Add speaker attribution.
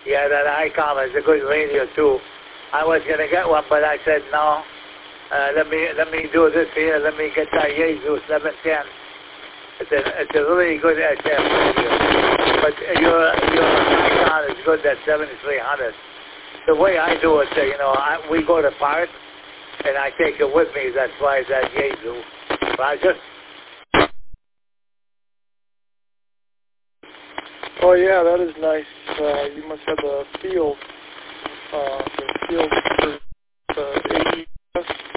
Speaker 1: Yeah, that Icom is a good radio too. I was gonna get one, but I said no. Let me do this here. Let me get that Jesus 710. It's a really good FM radio. But your Icon is good. That 7300. The way I do it, we go to park, and I take it with me. That's why it's that Jesus. Roger.
Speaker 2: Oh yeah, that is nice. You must have the field for the AES.